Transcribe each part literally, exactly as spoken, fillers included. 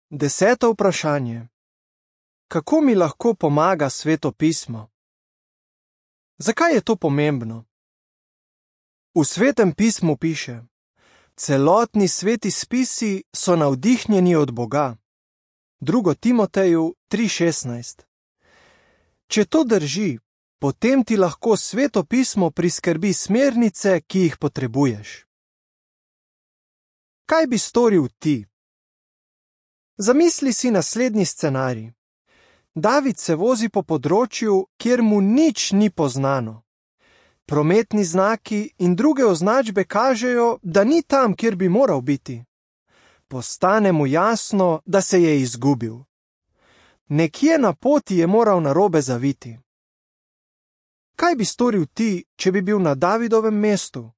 Deseto vprašanje. Kako mi lahko pomaga Sveto pismo? Zakaj je to pomembno? V Svetem pismu piše: celotni sveti spisi so navdihnjeni od Boga. Drugo Timoteju tri šestnajst. Če to drži, potem ti lahko Sveto pismo priskrbi smernice, ki jih potrebuješ. Kaj bi storil ti? Zamisli si naslednji scenarij. David se vozi po področju, kjer mu nič ni poznano. Prometni znaki in druge označbe kažejo, da ni tam, kjer bi moral biti. Postane mu jasno, da se je izgubil. Nekje na poti je moral narobe zaviti. Kaj bi storil ti, če bi bil na Davidovem mestu?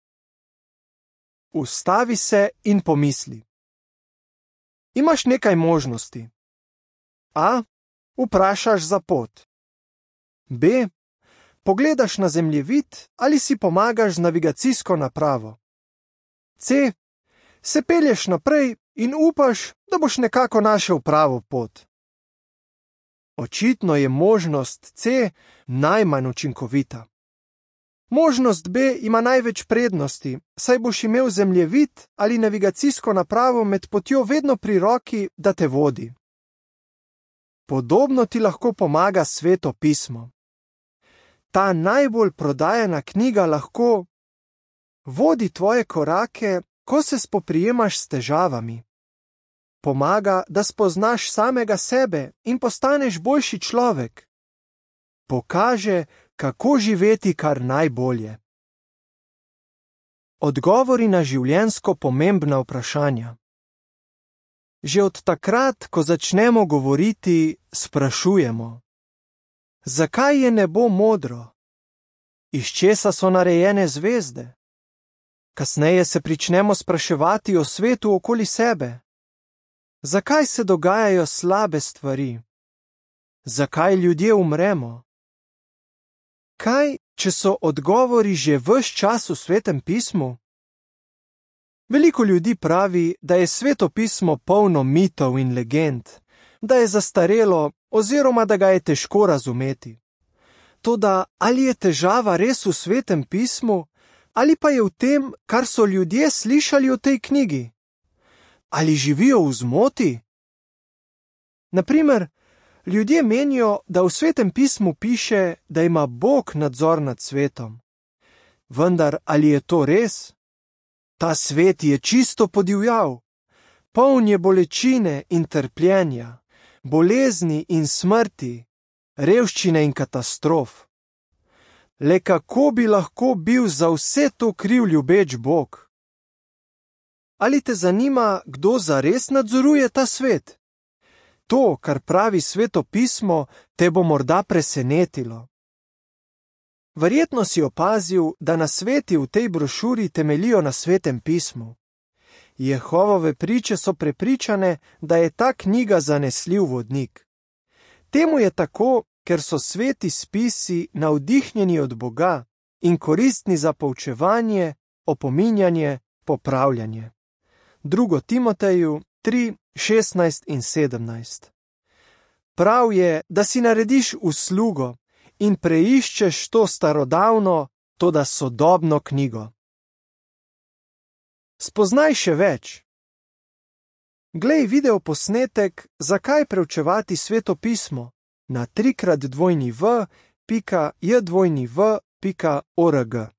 Ustavi se in pomisli. Imaš nekaj možnosti. A. Vprašaš za pot. B. Pogledaš na zemljevid ali si pomagaš z navigacijsko napravo. C. Se pelješ naprej in upaš, da boš nekako našel pravo pot. Očitno je možnost C najmanj učinkovita. Možnost B ima največ prednosti, saj boš imel zemljevid ali navigacijsko napravo med potjo vedno pri roki, da te vodi. Podobno ti lahko pomaga Sveto pismo. Ta najbolj prodajana knjiga lahko vodi tvoje korake, ko se spoprijemaš s težavami. Pomaga, da spoznaš samega sebe in postaneš boljši človek. Pokaže, kako živeti kar najbolje. Odgovori na življenjsko pomembna vprašanja. Že od takrat, ko začnemo govoriti, sprašujemo: zakaj je nebo modro? Iz česa so narejene zvezde? Kasneje se pričnemo spraševati o svetu okoli sebe. Zakaj se dogajajo slabe stvari? Zakaj ljudje umremo? Kaj, če so odgovori že ves čas v Svetem pismu? Veliko ljudi pravi, da je Sveto pismo polno mitov in legend, da je zastarelo oziroma da ga je težko razumeti. Toda ali je težava res v Svetem pismu ali pa je v tem, kar so ljudje slišali o tej knjigi? Ali živijo v zmoti? Naprimer, ljudje menijo, da v Svetem pismu piše, da ima Bog nadzor nad svetom. Vendar ali je to res? Ta svet je čisto podivjal. Poln je bolečine in trpljenja, bolezni in smrti, revščine in katastrof. Le kako bi lahko bil za vse to kriv ljubeč Bog? Ali te zanima, kdo zares nadzoruje ta svet? To, kar pravi Sveto pismo, te bo morda presenetilo. Verjetno si opazil, da nasveti v tej brošuri temeljijo na Svetem pismu. Jehovove priče so prepričane, da je ta knjiga zanesljiv vodnik. Temu je tako, ker so sveti spisi navdihnjeni od Boga in koristni za poučevanje, opominjanje, popravljanje. Drugo Timoteju tri šestnajst in sedemnajst. Prav je, da si narediš uslugo in preiščeš to starodavno, toda sodobno knjigo. Spoznaj še več. Glej video posnetek Zakaj preučevati Sveto pismo na trikrat dvojni v pika j dvojni v pika org.